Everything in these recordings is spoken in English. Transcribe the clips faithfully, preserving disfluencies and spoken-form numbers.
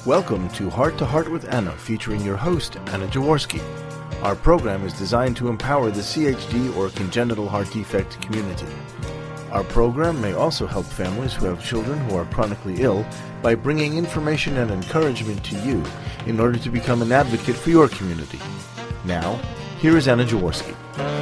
Welcome to Heart to Heart with Anna, featuring your host, Anna Jaworski. Our program is designed to empower the C H D or congenital heart defect community. Our program may also help families who have children who are chronically ill by bringing information and encouragement to you in order to become an advocate for your community. Now, here is Anna Jaworski.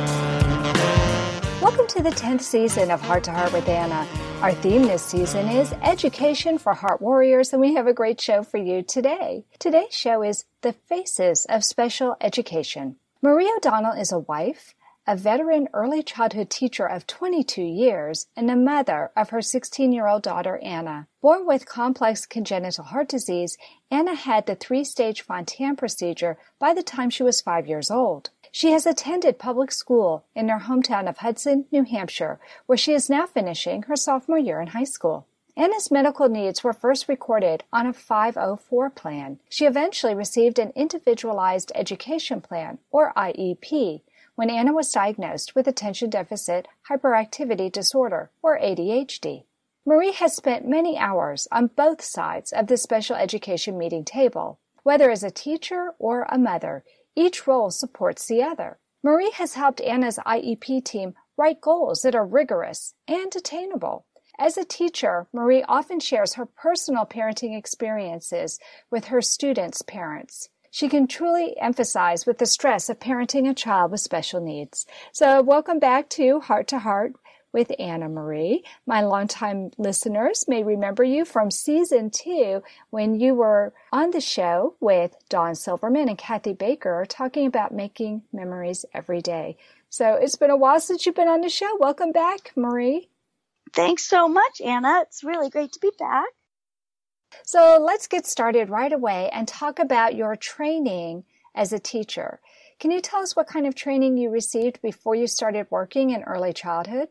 Welcome to the tenth season of Heart to Heart with Anna. Our theme this season is Education for Heart Warriors, and we have a great show for you today. Today's show is The Faces of Special Education. Marie O'Donnell is a wife, a veteran early childhood teacher of twenty-two years, and a mother of her sixteen-year-old daughter, Anna. Born with complex congenital heart disease, Anna had the three-stage Fontan procedure by the time she was five years old. She has attended public school in her hometown of Hudson, New Hampshire, where she is now finishing her sophomore year in high school. Anna's medical needs were first recorded on a five oh four plan. She eventually received an Individualized Education Plan, or I E P, when Anna was diagnosed with Attention Deficit Hyperactivity Disorder, or A D H D. Marie has spent many hours on both sides of the special education meeting table. Whether as a teacher or a mother, each role supports the other. Marie has helped Anna's I E P team write goals that are rigorous and attainable. As a teacher, Marie often shares her personal parenting experiences with her students' parents. She can truly emphasize with the stress of parenting a child with special needs. So welcome back to Heart to Heart with Anna Marie. My longtime listeners may remember you from season two when you were on the show with Dawn Silverman and Kathy Baker talking about making memories every day. So it's been a while since you've been on the show. Welcome back, Marie. Thanks so much, Anna. It's really great to be back. So let's get started right away and talk about your training as a teacher. Can you tell us what kind of training you received before you started working in early childhood?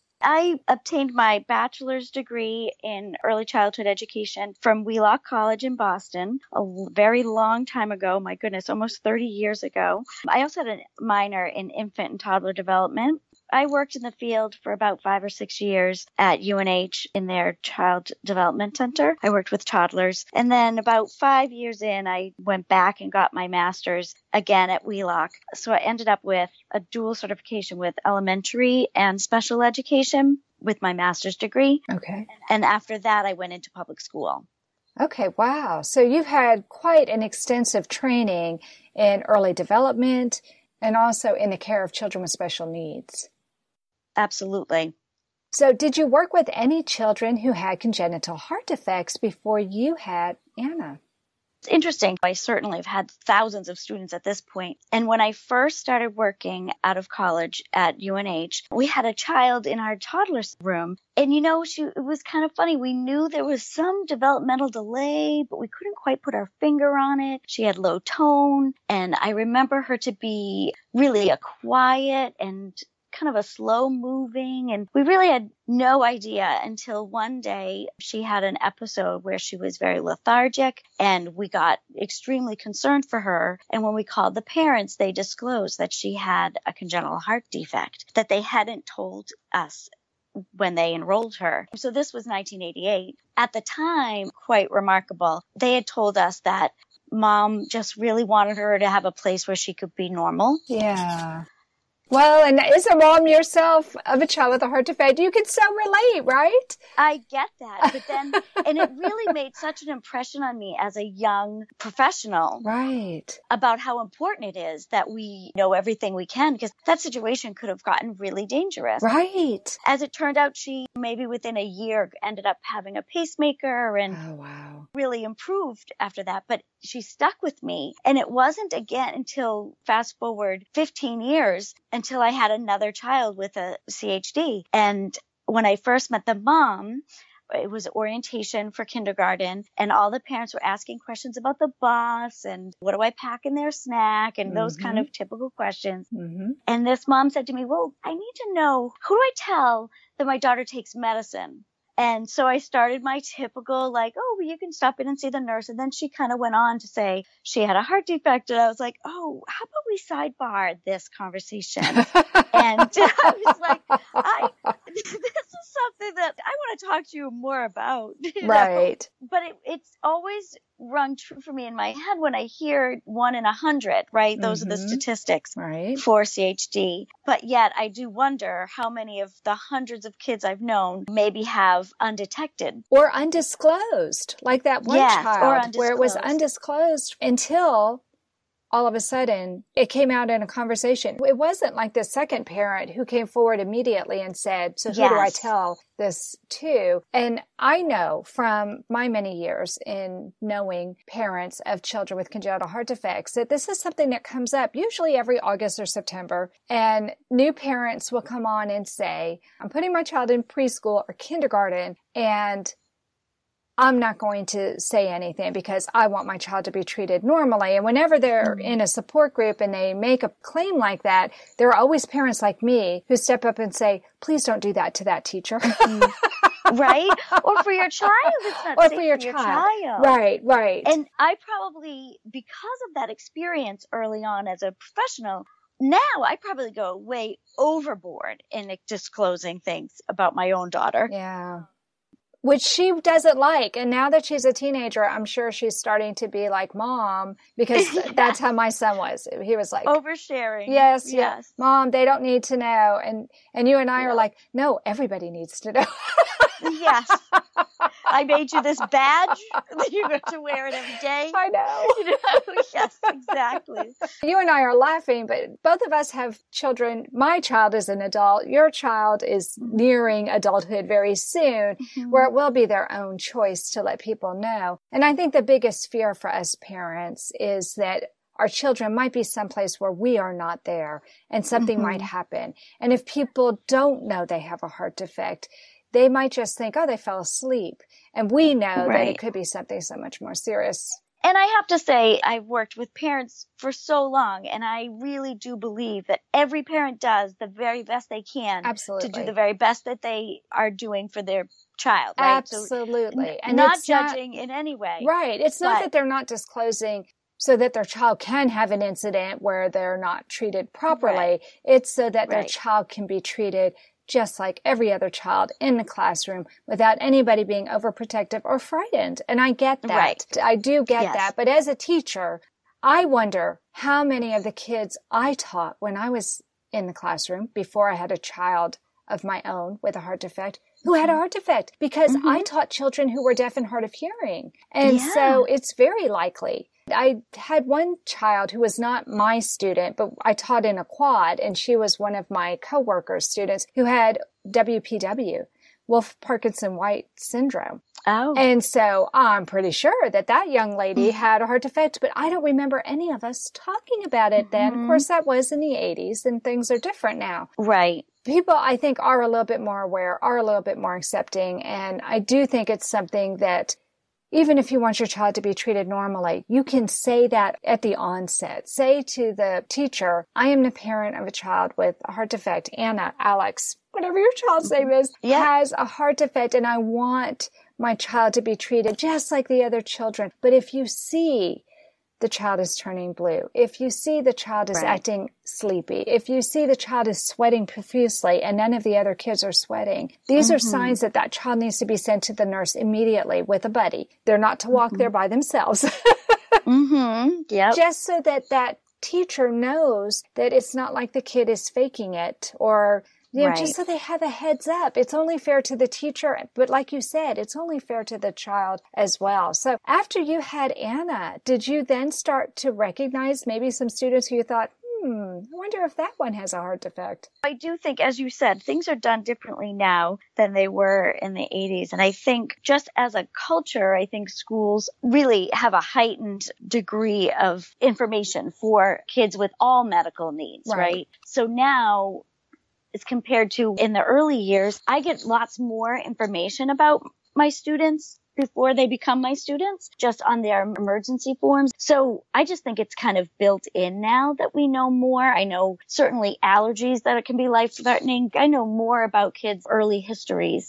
I obtained my bachelor's degree in early childhood education from Wheelock College in Boston a very long time ago. My goodness, almost thirty years ago. I also had a minor in infant and toddler development. I worked in the field for about five or six years at U N H in their Child Development Center. I worked with toddlers. And then about five years in, I went back and got my master's again at Wheelock. So I ended up with a dual certification with elementary and special education with my master's degree. Okay. And after that, I went into public school. Okay, wow. So you've had quite an extensive training in early development and also in the care of children with special needs. Absolutely. So did you work with any children who had congenital heart defects before you had Anna? It's interesting. I certainly have had thousands of students at this point. And when I first started working out of college at U N H, we had a child in our toddler's room. And, you know, she, it was kind of funny. We knew there was some developmental delay, but we couldn't quite put our finger on it. She had low tone. And I remember her to be really a quiet and kind of a slow moving, and we really had no idea until one day she had an episode where she was very lethargic, and we got extremely concerned for her. And when we called the parents, they disclosed that she had a congenital heart defect that they hadn't told us when they enrolled her. So this was nineteen eighty-eight. At the time, quite remarkable, they had told us that mom just really wanted her to have a place where she could be normal. Yeah. Well, and as a mom yourself of a child with a heart defect, you can so relate, right? I get that. But then, and it really made such an impression on me as a young professional. Right. About how important it is that we know everything we can, because that situation could have gotten really dangerous. Right. As it turned out, she maybe within a year ended up having a pacemaker and oh, wow. really improved after that. But she stuck with me. And it wasn't again until fast forward fifteen years until I had another child with a C H D. And when I first met the mom, it was orientation for kindergarten, and all the parents were asking questions about the bus and what do I pack in their snack and those mm-hmm. kind of typical questions. Mm-hmm. And this mom said to me, well, I need to know, who do I tell that my daughter takes medicine? And so I started my typical, like, oh, well, you can stop in and see the nurse. And then she kind of went on to say she had a heart defect. And I was like, oh, how about we sidebar this conversation? And I was like, I, this is something that I want to talk to you more about. You right. know? But it, it's always rung true for me in my head when I hear one in a hundred, right? Those mm-hmm. are the statistics right. for C H D. But yet I do wonder how many of the hundreds of kids I've known maybe have undetected. Or undisclosed, like that one yes, child where it was undisclosed until all of a sudden it came out in a conversation. It wasn't like the second parent who came forward immediately and said, so who yes. do I tell this to? And I know from my many years in knowing parents of children with congenital heart defects that this is something that comes up usually every August or September. And new parents will come on and say, I'm putting my child in preschool or kindergarten, and I'm not going to say anything because I want my child to be treated normally. And whenever they're mm-hmm. in a support group and they make a claim like that, there are always parents like me who step up and say, please don't do that to that teacher. Mm-hmm. Right? Or for your child. It's not or safe for your, for your child. child. Right, right. And I probably, because of that experience early on as a professional, now I probably go way overboard in disclosing things about my own daughter. Yeah. Which she doesn't like. And now that she's a teenager, I'm sure she's starting to be like Mom, because yes. that's how my son was. He was like oversharing. Yes, yes. yes. Mom, they don't need to know. And and you and I yeah. are like, no, everybody needs to know. Yes. I made you this badge that you have to wear it every day. I know. You know? Yes, exactly. You and I are laughing, but both of us have children. My child is an adult. Your child is nearing adulthood very soon, mm-hmm. where it will be their own choice to let people know. And I think the biggest fear for us parents is that our children might be someplace where we are not there and something mm-hmm. might happen. And if people don't know they have a heart defect, they might just think, oh, they fell asleep. And we know right. that it could be something so much more serious. And I have to say, I've worked with parents for so long, and I really do believe that every parent does the very best they can Absolutely. to do the very best that they are doing for their child. Right? Absolutely. So, and not it's judging not, in any way. Right. It's not that they're not disclosing so that their child can have an incident where they're not treated properly. Right. It's so that right. their child can be treated just like every other child in the classroom without anybody being overprotective or frightened. And I get that. Right. I do get yes. that. But as a teacher, I wonder how many of the kids I taught when I was in the classroom before I had a child of my own with a heart defect who had a heart defect, because mm-hmm. I taught children who were deaf and hard of hearing. And yeah. so it's very likely. I had one child who was not my student, but I taught in a quad, and she was one of my coworkers' students who had W P W, Wolff-Parkinson-White syndrome. Oh. And so I'm pretty sure that that young lady had a heart defect, but I don't remember any of us talking about it then. Mm-hmm. Of course, that was in the eighties, and things are different now. Right. People, I think, are a little bit more aware, are a little bit more accepting, and I do think it's something that even if you want your child to be treated normally, you can say that at the onset. Say to the teacher, I am the parent of a child with a heart defect. Anna, Alex, whatever your child's name is, yeah. has a heart defect, and I want my child to be treated just like the other children. But if you see the child is turning blue, if you see the child is right. acting sleepy, if you see the child is sweating profusely and none of the other kids are sweating, these mm-hmm. are signs that that child needs to be sent to the nurse immediately with a buddy. They're not to walk mm-hmm. there by themselves. mm-hmm. Yep. Just so that that teacher knows that it's not like the kid is faking it, or you know, right. just so they have a heads up. It's only fair to the teacher, but like you said, it's only fair to the child as well. So after you had Anna, did you then start to recognize maybe some students who you thought, hmm, I wonder if that one has a heart defect? I do think, as you said, things are done differently now than they were in the eighties. And I think just as a culture, I think schools really have a heightened degree of information for kids with all medical needs, right? right? So now, as compared to in the early years, I get lots more information about my students before they become my students, just on their emergency forms. So I just think it's kind of built in now that we know more. I know certainly allergies that it can be life-threatening. I know more about kids' early histories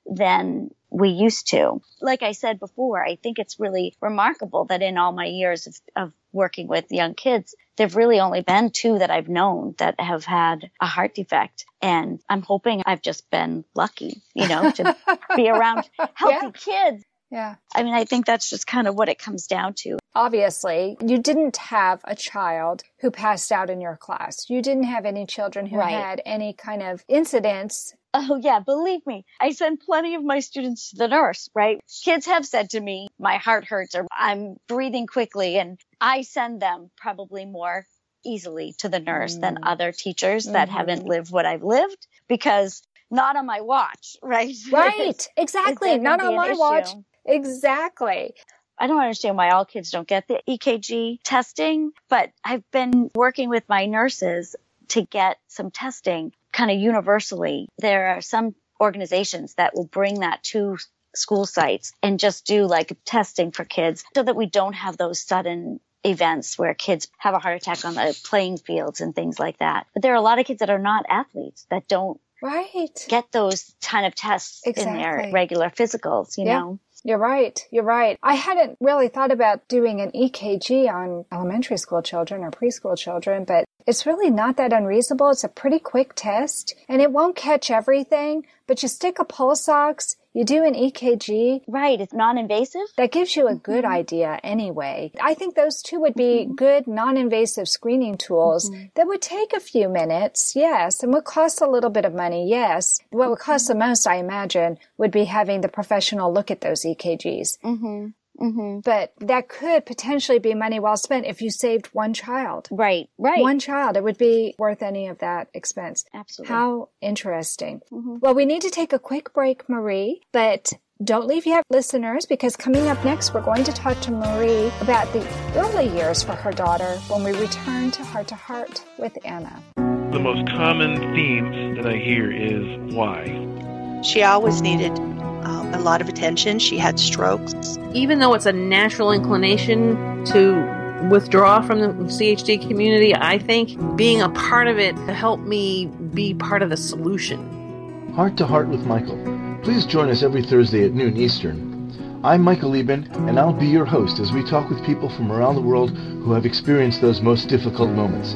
than we used to. Like I said before, I think it's really remarkable that in all my years of, of working with young kids, there've really only been two that I've known that have had a heart defect. And I'm hoping I've just been lucky, you know, to be around healthy yeah. kids. Yeah. I mean, I think that's just kind of what it comes down to. Obviously, you didn't have a child who passed out in your class. You didn't have any children who right. had any kind of incidents. Oh, yeah. Believe me, I send plenty of my students to the nurse, right? Kids have said to me, my heart hurts or I'm breathing quickly. And I send them probably more easily to the nurse mm. than other teachers mm-hmm. that haven't lived what I've lived, because not on my watch, right? Right. Exactly. Not on my issue. watch. Exactly. I don't understand why all kids don't get the E K G testing, but I've been working with my nurses to get some testing kind of universally. There are some organizations that will bring that to school sites and just do like testing for kids so that we don't have those sudden events where kids have a heart attack on the playing fields and things like that. But there are a lot of kids that are not athletes that don't right. get those kind of tests exactly. in their regular physicals, you yeah. know? You're right. You're right. I hadn't really thought about doing an E K G on elementary school children or preschool children, but it's really not that unreasonable. It's a pretty quick test and it won't catch everything, but you stick a pulse ox, you do an E K G. Right. It's non-invasive. That gives you a good mm-hmm. idea anyway. I think those two would be mm-hmm. good non-invasive screening tools mm-hmm. that would take a few minutes, yes, and would cost a little bit of money, yes. What would cost the most, I imagine, would be having the professional look at those E K Gs. Mm-hmm. Mm-hmm. But that could potentially be money well spent if you saved one child. Right, right. One child. It would be worth any of that expense. Absolutely. How interesting. Mm-hmm. Well, we need to take a quick break, Marie, but don't leave yet, listeners, because coming up next, we're going to talk to Marie about the early years for her daughter when we return to Heart to Heart with Anna. The most common themes that I hear is why. She always needed Um, a lot of attention. She had strokes. Even though it's a natural inclination to withdraw from the C H D community, I think being a part of it helped me be part of the solution. Heart to Heart with Michael. Please join us every Thursday at noon Eastern. I'm Michael Lieben, and I'll be your host as we talk with people from around the world who have experienced those most difficult moments.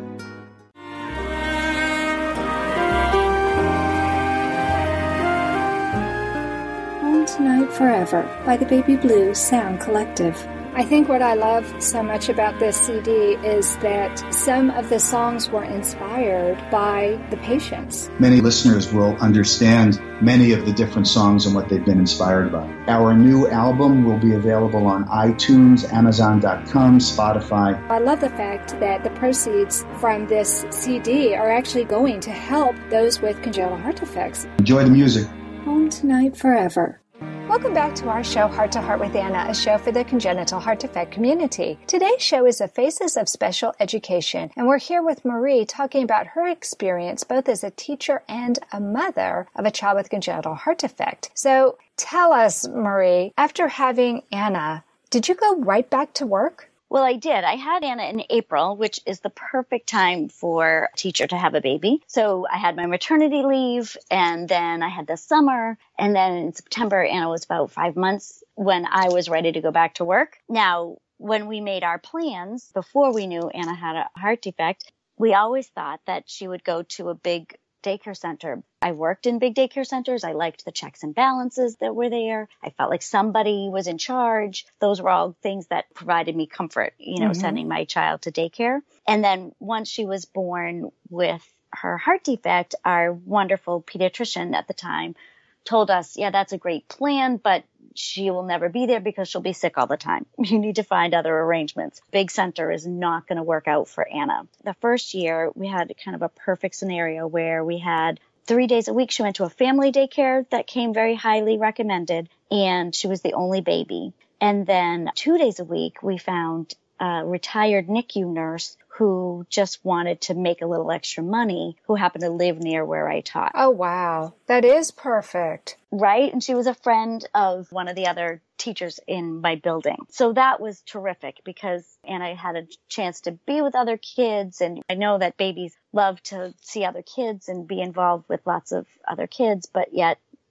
Tonight Forever by the Baby Blue Sound Collective. I think what I love so much about this C D is that some of the songs were inspired by the patients. Many listeners will understand many of the different songs and what they've been inspired by. Our new album will be available on iTunes, Amazon dot com, Spotify. I love the fact that the proceeds from this C D are actually going to help those with congenital heart defects. Enjoy the music. Home Tonight Forever. Welcome back to our show, Heart to Heart with Anna, a show for the congenital heart defect community. Today's show is the Faces of Special Education, and we're here with Marie talking about her experience both as a teacher and a mother of a child with congenital heart defect. So tell us, Marie, after having Anna, did you go right back to work? Well, I did. I had Anna in April, which is the perfect time for a teacher to have a baby. So I had my maternity leave, and then I had the summer, and then in September, Anna was about five months when I was ready to go back to work. Now, when we made our plans, before we knew Anna had a heart defect, we always thought that she would go to a big daycare center. I worked in big daycare centers. I liked the checks and balances that were there. I felt like somebody was in charge. Those were all things that provided me comfort, you know, mm-hmm. sending my child to daycare. And then once she was born with her heart defect, our wonderful pediatrician at the time told us, yeah, that's a great plan, but she will never be there because she'll be sick all the time. You need to find other arrangements. Big center is not going to work out for Anna. The first year, we had kind of a perfect scenario where we had three days a week. She went to a family daycare that came very highly recommended, and she was the only baby. And then two days a week, we found a retired N I C U nurse who just wanted to make a little extra money, who happened to live near where I taught. Oh, wow. That is perfect. Right? And she was a friend of one of the other teachers in my building. So that was terrific because Anna had a chance to be with other kids. And I know that babies love to see other kids and be involved with lots of other kids, but yet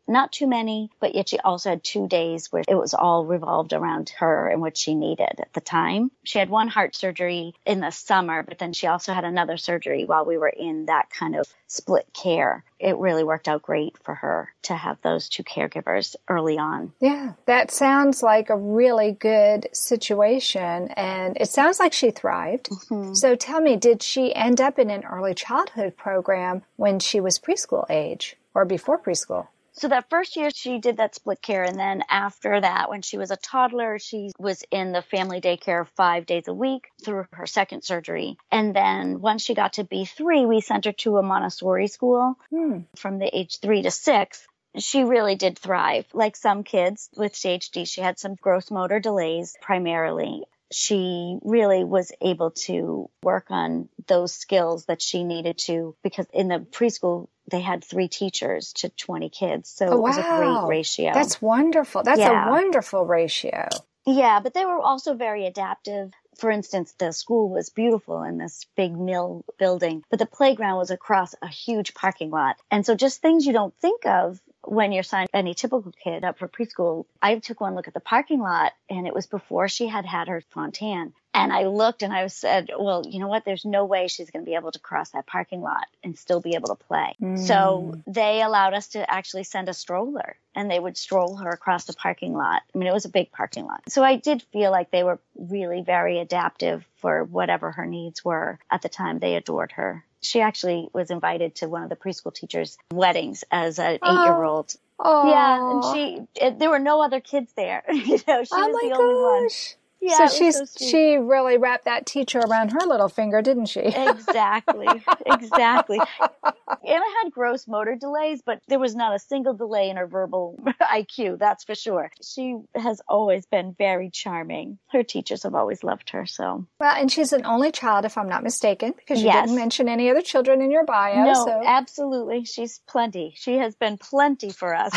not too many, but yet she also had two days where it was all revolved around her and what she needed at the time. She had one heart surgery in the summer, but then she also had another surgery while we were in that kind of split care. It really worked out great for her to have those two caregivers early on. Yeah, that sounds like a really good situation, and it sounds like she thrived. Mm-hmm. So tell me, did she end up in an early childhood program when she was preschool age or before preschool? So that first year she did that split care, and then after that, when she was a toddler, she was in the family daycare five days a week through her second surgery. And then once she got to be three, we sent her to a Montessori school hmm. from the age three to six. She really did thrive. Like some kids with C H D, she had some gross motor delays primarily. She really was able to work on those skills that she needed to, because in the preschool, they had three teachers to twenty kids. So oh, wow. It was a great ratio. That's wonderful. That's yeah. a wonderful ratio. Yeah, but they were also very adaptive. For instance, the school was beautiful in this big mill building, but the playground was across a huge parking lot. And so just things you don't think of when you're signing any typical kid up for preschool. I took one look at the parking lot, and it was before she had had her Fontan. And I looked and I said, well, you know what? There's no way she's going to be able to cross that parking lot and still be able to play. Mm. So they allowed us to actually send a stroller, and they would stroll her across the parking lot. I mean, it was a big parking lot. So I did feel like they were really very adaptive for whatever her needs were at the time. They adored her. She actually was invited to one of the preschool teachers' weddings as an oh. eight-year-old. Oh. Yeah, and she, it, there were no other kids there. you know, she oh was my the only one. gosh. Yeah, so she's so she really wrapped that teacher around her little finger, didn't she? Exactly. Exactly. Anna had gross motor delays, but there was not a single delay in her verbal I Q, that's for sure. She has always been very charming. Her teachers have always loved her, so. Well, and she's an only child, if I'm not mistaken, because you yes. didn't mention any other children in your bio. No, so. absolutely. She's plenty. She has been plenty for us.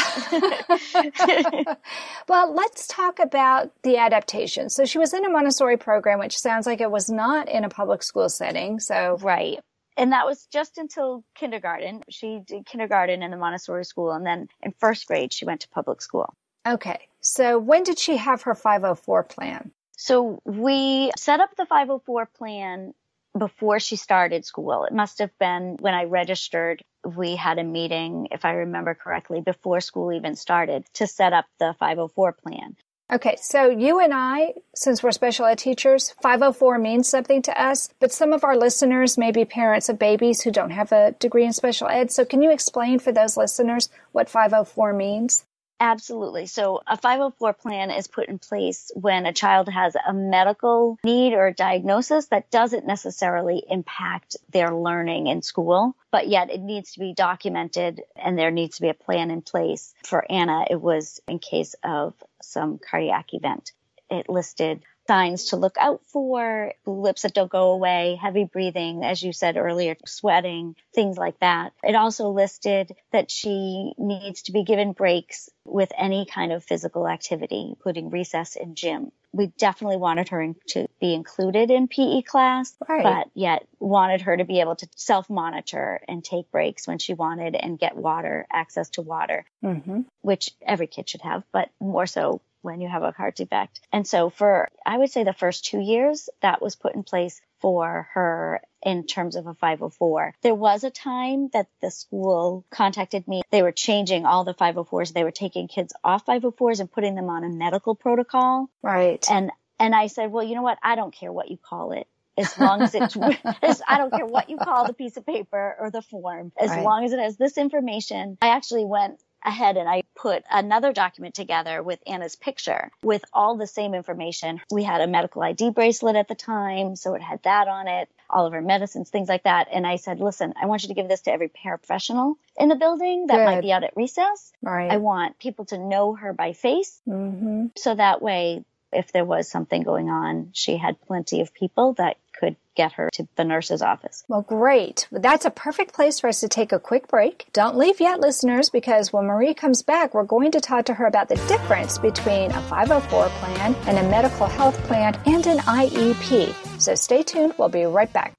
Well, let's talk about the adaptation. So she was in a Montessori program, which sounds like it was not in a public school setting. So right. And that was just until kindergarten. She did kindergarten in the Montessori school, and then in first grade, she went to public school. Okay. So when did she have her five oh four plan? So we set up the five oh four plan before she started school. It must have been when I registered. We had a meeting, if I remember correctly, before school even started to set up the five oh four plan. Okay, so you and I, since we're special ed teachers, five oh four means something to us, but some of our listeners may be parents of babies who don't have a degree in special ed. So can you explain for those listeners what five oh four means? Absolutely. So a five oh four plan is put in place when a child has a medical need or a diagnosis that doesn't necessarily impact their learning in school, but yet it needs to be documented and there needs to be a plan in place. For Anna, it was in case of some cardiac event. It listed signs to look out for, lips that don't go away, heavy breathing, as you said earlier, sweating, things like that. It also listed that she needs to be given breaks with any kind of physical activity, including recess and gym. We definitely wanted her in, to be included in P E class, right. but yet wanted her to be able to self-monitor and take breaks when she wanted and get water, access to water, mm-hmm. which every kid should have, but more so when you have a heart defect. And so for, I would say the first two years, that was put in place for her in terms of a five oh four. There was a time that the school contacted me. They were changing all the five oh fours. They were taking kids off five oh fours and putting them on a medical protocol. Right. And, and I said, well, you know what? I don't care what you call it. As long as it's, I don't care what you call the piece of paper or the form, as right. long as it has this information. I actually went ahead and I put another document together with Anna's picture with all the same information. We had a medical I D bracelet at the time, so it had that on it, all of her medicines, things like that. And I said, listen, I want you to give this to every paraprofessional in the building that Good. might be out at recess. Right. I want people to know her by face. Mm-hmm. So that way, if there was something going on, she had plenty of people that could get her to the nurse's office. Well, great. That's a perfect place for us to take a quick break. Don't leave yet, listeners, because when Marie comes back, we're going to talk to her about the difference between a five oh four plan and a medical health plan and an I E P. So stay tuned. We'll be right back.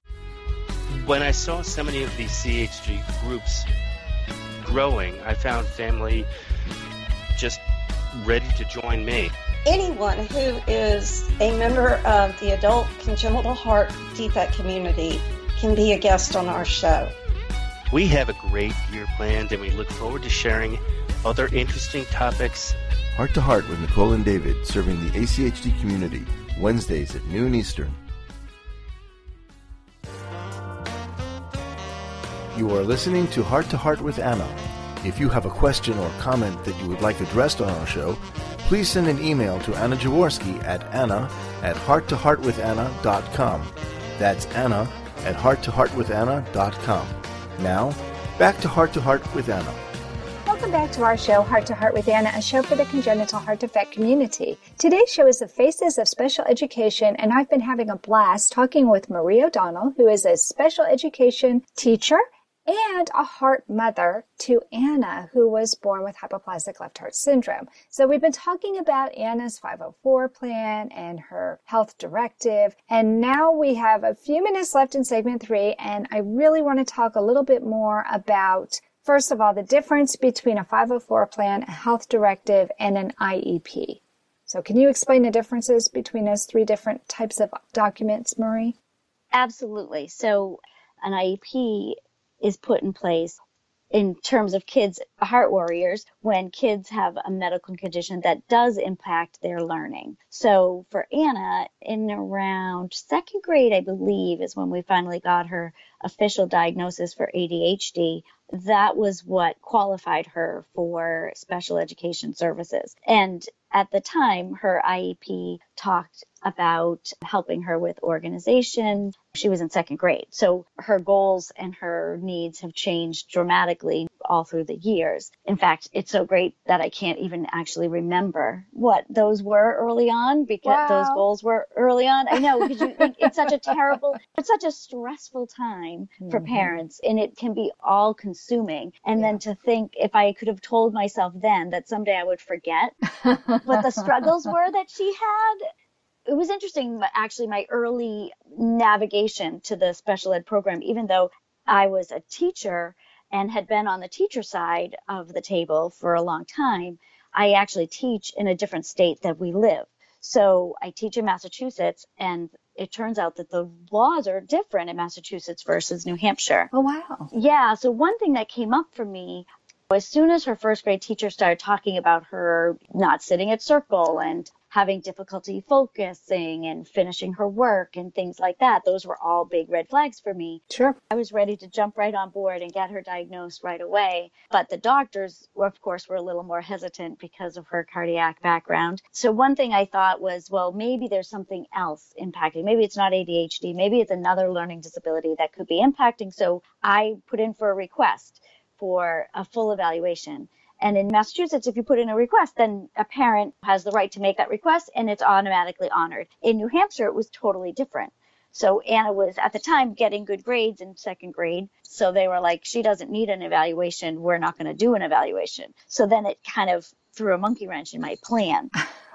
When I saw so many of these C H D groups growing, I found family just ready to join me. Anyone who is a member of the adult congenital heart defect community can be a guest on our show. We have a great year planned, and we look forward to sharing other interesting topics. Heart to Heart with Nicole and David, serving the A C H D community, Wednesdays at noon Eastern. You are listening to Heart to Heart with Anna. If you have a question or comment that you would like addressed on our show, please send an email to Anna Jaworski at anna at heart to heart with anna dot com. That's Anna at heart to heart with anna dot com. Now, back to Heart to Heart with Anna. Welcome back to our show, Heart to Heart with Anna, a show for the congenital heart defect community. Today's show is the Faces of Special Education, and I've been having a blast talking with Marie O'Donnell, who is a special education teacher and a heart mother to Anna, who was born with hypoplastic left heart syndrome. So we've been talking about Anna's five oh four plan and her health directive, and now we have a few minutes left in segment three, and I really want to talk a little bit more about, first of all, the difference between a five oh four plan, a health directive, and an I E P. So can you explain the differences between those three different types of documents, Marie? Absolutely. So an I E P is put in place in terms of kids, heart warriors, when kids have a medical condition that does impact their learning. So for Anna, in around second grade, I believe, is when we finally got her official diagnosis for A D H D. That was what qualified her for special education services. And at the time, her I E P talked about helping her with organization. She was in second grade. So her goals and her needs have changed dramatically all through the years. In fact, it's so great that I can't even actually remember what those were early on, because wow. those goals were early on. I know, because you think it's such a terrible, it's such a stressful time mm-hmm. for parents, and it can be all consuming. And yeah. then to think, if I could have told myself then that someday I would forget what the struggles were that she had. It was interesting, actually, my early navigation to the special ed program, even though I was a teacher and had been on the teacher side of the table for a long time. I actually teach in a different state that we live. So I teach in Massachusetts, and it turns out that the laws are different in Massachusetts versus New Hampshire. Oh, wow. Yeah. So one thing that came up for me, as soon as her first grade teacher started talking about her not sitting at circle and having difficulty focusing and finishing her work and things like that, those were all big red flags for me. Sure. I was ready to jump right on board and get her diagnosed right away. But the doctors, of course, were a little more hesitant because of her cardiac background. So one thing I thought was, well, maybe there's something else impacting. Maybe it's not A D H D. Maybe it's another learning disability that could be impacting. So I put in for a request for a full evaluation. And in Massachusetts, if you put in a request, then a parent has the right to make that request, and it's automatically honored. In New Hampshire, it was totally different. So Anna was, at the time, getting good grades in second grade. So they were like, she doesn't need an evaluation. We're not going to do an evaluation. So then it kind of threw a monkey wrench in my plan.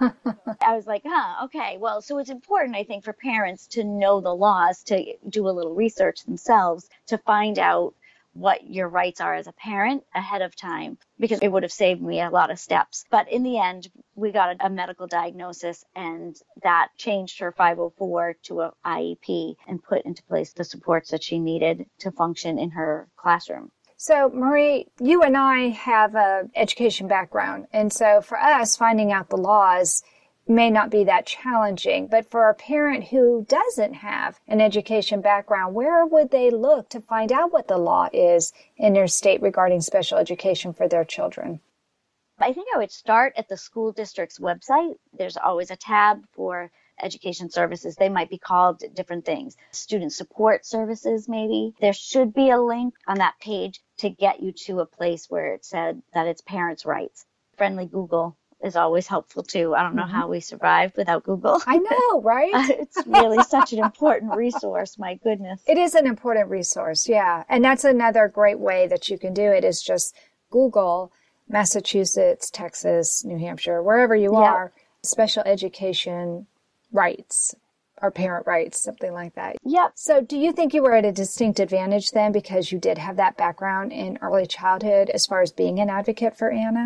I was like, huh, okay. Well, so it's important, I think, for parents to know the laws, to do a little research themselves, to find out what your rights are as a parent ahead of time, because it would have saved me a lot of steps. But in the end, we got a, a medical diagnosis, and that changed her five oh four to an I E P and put into place the supports that she needed to function in her classroom. So, Marie, you and I have an education background, and so for us, finding out the laws may not be that challenging, but for a parent who doesn't have an education background, where would they look to find out what the law is in their state regarding special education for their children? I think I would start at the school district's website. There's always a tab for education services. They might be called different things. Student support services, maybe. There should be a link on that page to get you to a place where it said that it's parents' rights. Friendly Google is always helpful too. I don't know mm-hmm. how we survived without Google. I know, right? It's really such an important resource. My goodness. It is an important resource. Yeah. And that's another great way that you can do it, is just Google Massachusetts, Texas, New Hampshire, wherever you yeah. are, special education rights or parent rights, something like that. Yep. So do you think you were at a distinct advantage then because you did have that background in early childhood as far as being an advocate for Anna?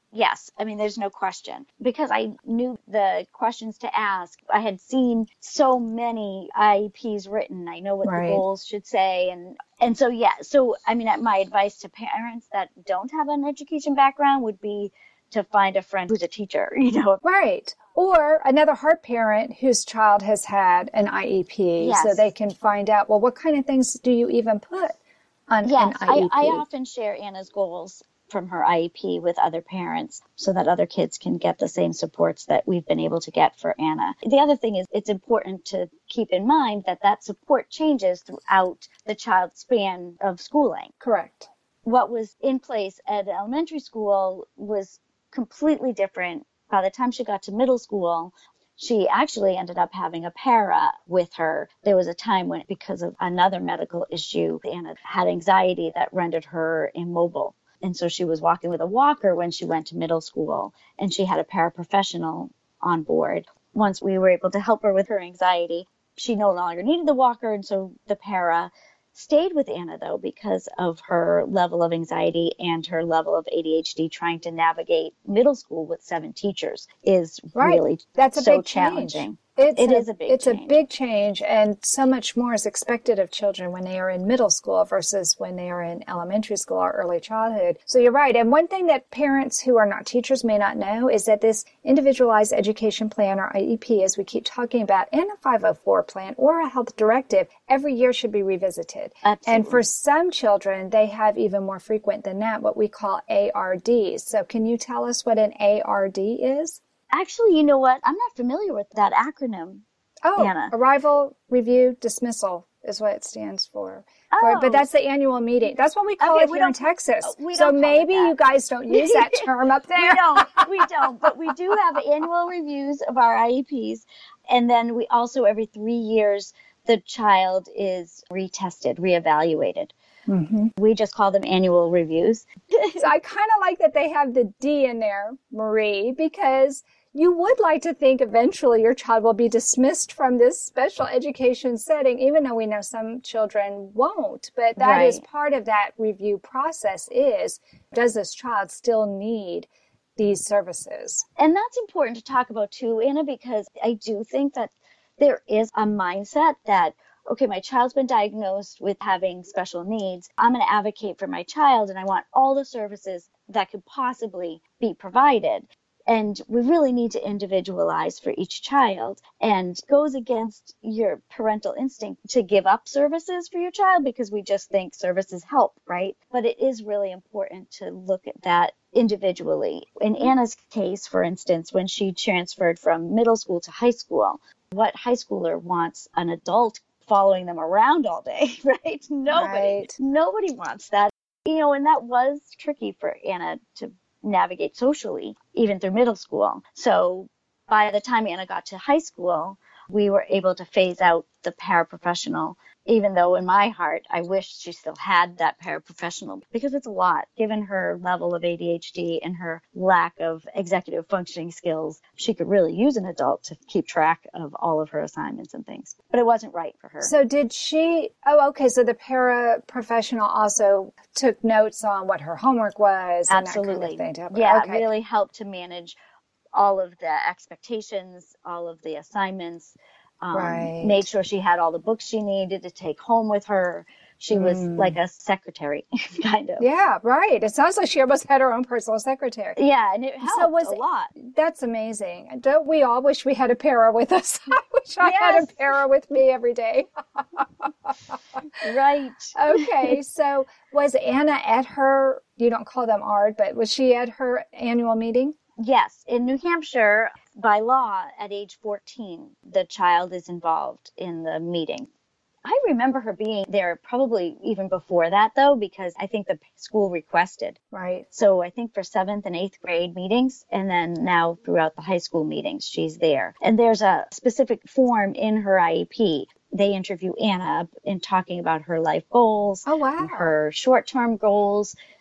Yes. I mean, there's no question, because I knew the questions to ask. I had seen so many I E Ps written. I know what Right. the goals should say. And, and so, yeah. So, I mean, my advice to parents that don't have an education background would be to find a friend who's a teacher, you know. Right. Or another heart parent whose child has had an I E P, Yes. so they can find out, well, what kind of things do you even put on Yes, an I E P? I, I often share Anna's goals from her I E P with other parents so that other kids can get the same supports that we've been able to get for Anna. The other thing is it's important to keep in mind that that support changes throughout the child's span of schooling. Correct. What was in place at elementary school was completely different. By the time she got to middle school, she actually ended up having a para with her. There was a time when, because of another medical issue, Anna had anxiety that rendered her immobile. And so she was walking with a walker when she went to middle school, and she had a paraprofessional on board. Once we were able to help her with her anxiety, she no longer needed the walker, and so the para stayed with Anna, though, because of her level of anxiety and her level of A D H D. Trying to navigate middle school with seven teachers is Right. really That's a so big change. challenging. It's It a, is a big It's change. a big change, and so much more is expected of children when they are in middle school versus when they are in elementary school or early childhood. So you're right. And one thing that parents who are not teachers may not know is that this individualized education plan, or I E P, as we keep talking about, and a five oh four plan or a health directive, every year should be revisited. Absolutely. And for some children, they have even more frequent than that, what we call A R Ds. So can you tell us what an A R D is? Actually, you know what? I'm not familiar with that acronym. Oh, Anna. Arrival, Review, Dismissal is what it stands for. Oh. For- but that's the annual meeting. That's what we call Okay, it we here in don't- Texas. we So don't call it maybe that. you guys don't use that term up there. We don't. We don't. But we do have annual reviews of our I E Ps. And then we also, every three years, the child is retested, reevaluated. Mm-hmm. We just call them annual reviews. So I kind of like that they have the D in there, Marie, because you would like to think eventually your child will be dismissed from this special education setting, even though we know some children won't. But that is Right. part of that review process is, does this child still need these services? And that's important to talk about too, Anna, because I do think that there is a mindset that, okay, my child's been diagnosed with having special needs. I'm going to advocate for my child, and I want all the services that could possibly be provided. And we really need to individualize for each child, and goes against your parental instinct to give up services for your child because we just think services help, right? But it is really important to look at that individually. In Anna's case, for instance, when she transferred from middle school to high school, what high schooler wants an adult following them around all day, right? Nobody, Right. nobody wants that. You know, and that was tricky for Anna to navigate socially, even through middle school. So by the time Anna got to high school, we were able to phase out the paraprofessional, even though in my heart, I wished she still had that paraprofessional, because it's a lot. Given her level of A D H D and her lack of executive functioning skills, she could really use an adult to keep track of all of her assignments and things. But it wasn't right for her. So did she, oh, okay, so the paraprofessional also took notes on what her homework was and Absolutely. that kind of thing. to help her. Yeah, Okay. it really helped to manage all of the expectations, all of the assignments, um, Right. made sure she had all the books she needed to take home with her. She was Mm. like a secretary, kind of. Yeah, right. It sounds like she almost had her own personal secretary. Yeah, and it helped was a lot. That's amazing. Don't we all wish we had a para with us? I wish I had a Yes. para with me every day. Right. Okay, so was Anna at her, you don't call them A R D, but was she at her annual meeting? Yes. In New Hampshire, by law, at age fourteen, the child is involved in the meeting. I remember her being there probably even before that, though, because I think the school requested. Right. So I think for seventh and eighth grade meetings, and then now throughout the high school meetings, she's there. And there's a specific form in her I E P. They interview Anna in talking about her life goals, Oh, wow. and her short-term goals,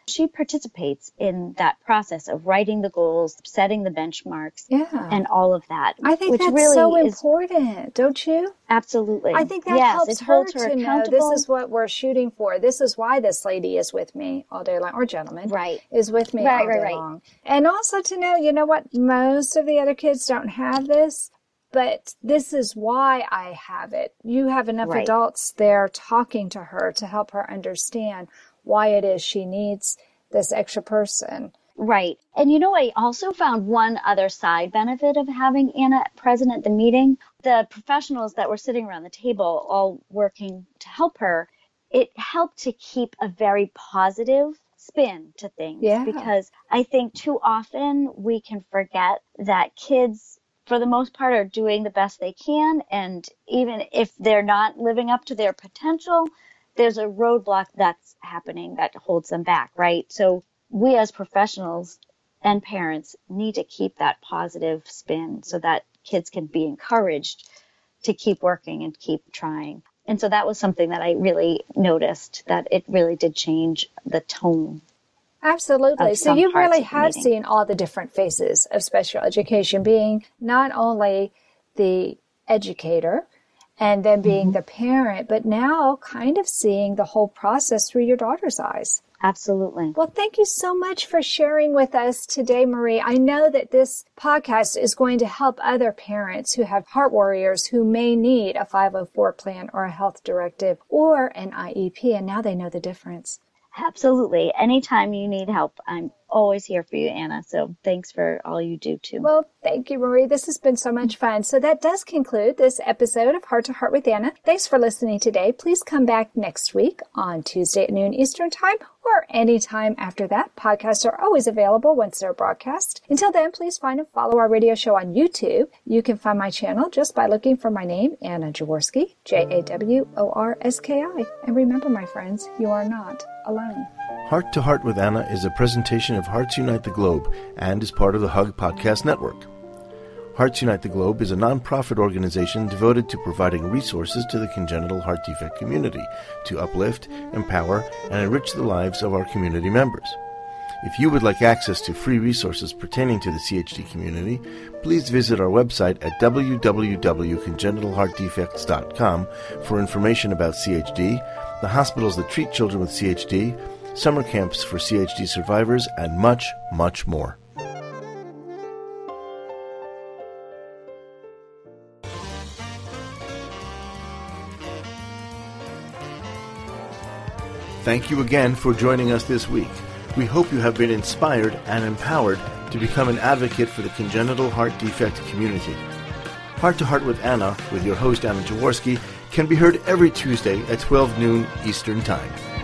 She participates in that process of writing the goals, setting the benchmarks, yeah. and all of that. I think which that's really so is, important, don't you? Absolutely. I think that yes, helps it her, her to know this is what we're shooting for. This is why this lady is with me all day long, or gentleman right. is with me right, all right, day right. long. And also to know, you know what, most of the other kids don't have this, but this is why I have it. You have enough right. adults there talking to her to help her understand why it is she needs this extra person. Right. And you know, I also found one other side benefit of having Anna present at the meeting. The professionals that were sitting around the table, all working to help her, it helped to keep a very positive spin to things. Yeah. Because I think too often we can forget that kids, for the most part, are doing the best they can. And even if they're not living up to their potential, there's a roadblock that's happening that holds them back, right? So we as professionals and parents need to keep that positive spin so that kids can be encouraged to keep working and keep trying. And so that was something that I really noticed, that it really did change the tone. Absolutely. So you really have meeting. seen all the different faces of special education, being not only the educator and then being mm-hmm. the parent, but now kind of seeing the whole process through your daughter's eyes. Absolutely. Well, thank you so much for sharing with us today, Marie. I know that this podcast is going to help other parents who have heart warriors who may need a five oh four plan or a health directive or an I E P, and now they know the difference. Absolutely. Anytime you need help, I'm always here for you, Anna. So thanks for all you do, too. Well, thank you, Marie. This has been so much fun. So that does conclude this episode of Heart to Heart with Anna. Thanks for listening today. Please come back next week on Tuesday at noon Eastern Time or any time after that. Podcasts are always available once they're broadcast. Until then, please find and follow our radio show on YouTube. You can find my channel just by looking for my name, Anna Jaworski, J A W O R S K I. And remember, my friends, you are not alone. Heart to Heart with Anna is a presentation of Hearts Unite the Globe and is part of the Hug Podcast Network. Hearts Unite the Globe is a non-profit organization devoted to providing resources to the congenital heart defect community to uplift, empower, and enrich the lives of our community members. If you would like access to free resources pertaining to the C H D community, please visit our website at w w w dot congenital heart defects dot com for information about C H D, the hospitals that treat children with C H D, summer camps for C H D survivors, and much, much more. Thank you again for joining us this week. We hope you have been inspired and empowered to become an advocate for the congenital heart defect community. Heart to Heart with Anna, with your host Anna Jaworski, can be heard every Tuesday at twelve noon Eastern Time.